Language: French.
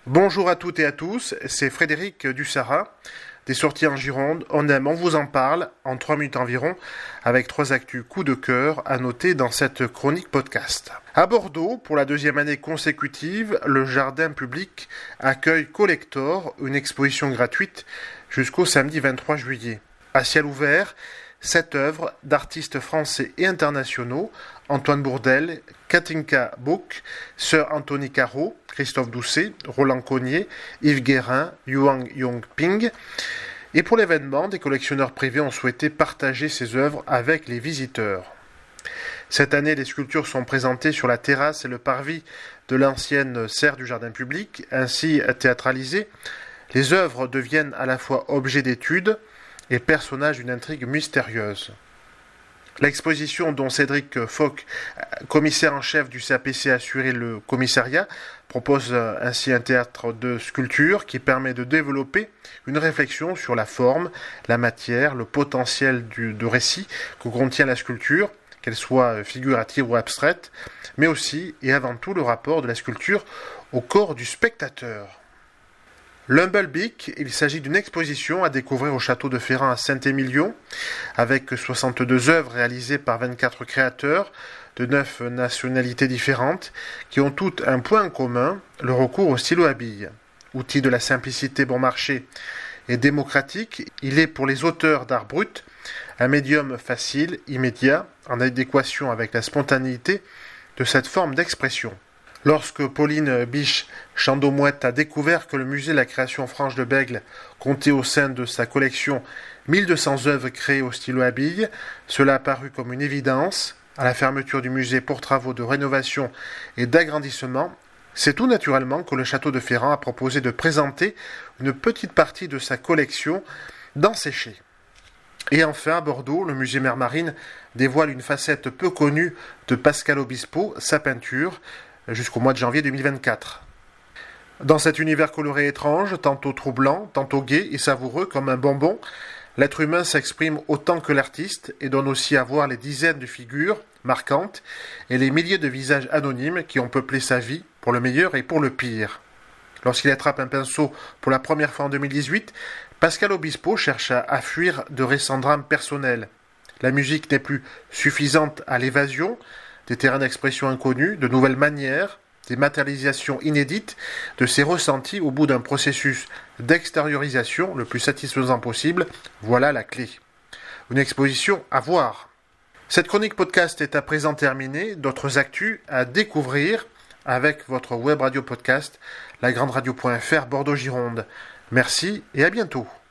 Bonjour à toutes et à tous, c'est Frédéric Dussara, des sorties en Gironde. On aime, on vous en parle, en 3 minutes environ, avec 3 actus coups de cœur à noter dans cette chronique podcast. À Bordeaux, pour la 2e année consécutive, le jardin public accueille Collector, une exposition gratuite jusqu'au samedi 23 juillet. À ciel ouvert, 7 œuvres d'artistes français et internationaux, Antoine Bourdelle, Katinka Book, Sir Anthony Caro, Christophe Doucet, Roland Cognier, Yves Guérin, Yuang Yongping. Et pour l'événement, des collectionneurs privés ont souhaité partager ces œuvres avec les visiteurs. Cette année, les sculptures sont présentées sur la terrasse et le parvis de l'ancienne serre du jardin public, ainsi théâtralisées. Les œuvres deviennent à la fois objets d'étude et personnages d'une intrigue mystérieuse. L'exposition dont Cédric Foch, commissaire en chef du CAPC, a assuré le commissariat, propose ainsi un théâtre de sculpture qui permet de développer une réflexion sur la forme, la matière, le potentiel de récit que contient la sculpture, qu'elle soit figurative ou abstraite, mais aussi et avant tout le rapport de la sculpture au corps du spectateur. L'Humble Beak, il s'agit d'une exposition à découvrir au château de Ferrand à Saint-Émilion, avec 62 œuvres réalisées par 24 créateurs de 9 nationalités différentes, qui ont toutes un point en commun, le recours au stylo à billes. Outil de la simplicité bon marché et démocratique, il est pour les auteurs d'art brut un médium facile, immédiat, en adéquation avec la spontanéité de cette forme d'expression. Lorsque Pauline Biche-Chandomouette a découvert que le musée de la création Franche de Bègle comptait au sein de sa collection 1200 œuvres créées au stylo à billes, cela a paru comme une évidence. À la fermeture du musée pour travaux de rénovation et d'agrandissement, c'est tout naturellement que le château de Ferrand a proposé de présenter une petite partie de sa collection dans Séché. Et enfin, à Bordeaux, le musée Mer Marine dévoile une facette peu connue de Pascal Obispo, sa peinture, jusqu'au mois de janvier 2024. Dans cet univers coloré et étrange, tantôt troublant, tantôt gai et savoureux comme un bonbon, l'être humain s'exprime autant que l'artiste et donne aussi à voir les dizaines de figures marquantes et les milliers de visages anonymes qui ont peuplé sa vie, pour le meilleur et pour le pire. Lorsqu'il attrape un pinceau pour la première fois en 2018, Pascal Obispo cherche à fuir de récents drames personnels. La musique n'est plus suffisante à l'évasion, des terrains d'expression inconnus, de nouvelles manières, des matérialisations inédites de ses ressentis au bout d'un processus d'extériorisation le plus satisfaisant possible, voilà la clé. Une exposition à voir. Cette chronique podcast est à présent terminée, d'autres actus à découvrir avec votre web radio podcast, lagrandradio.fr Bordeaux-Gironde. Merci et à bientôt.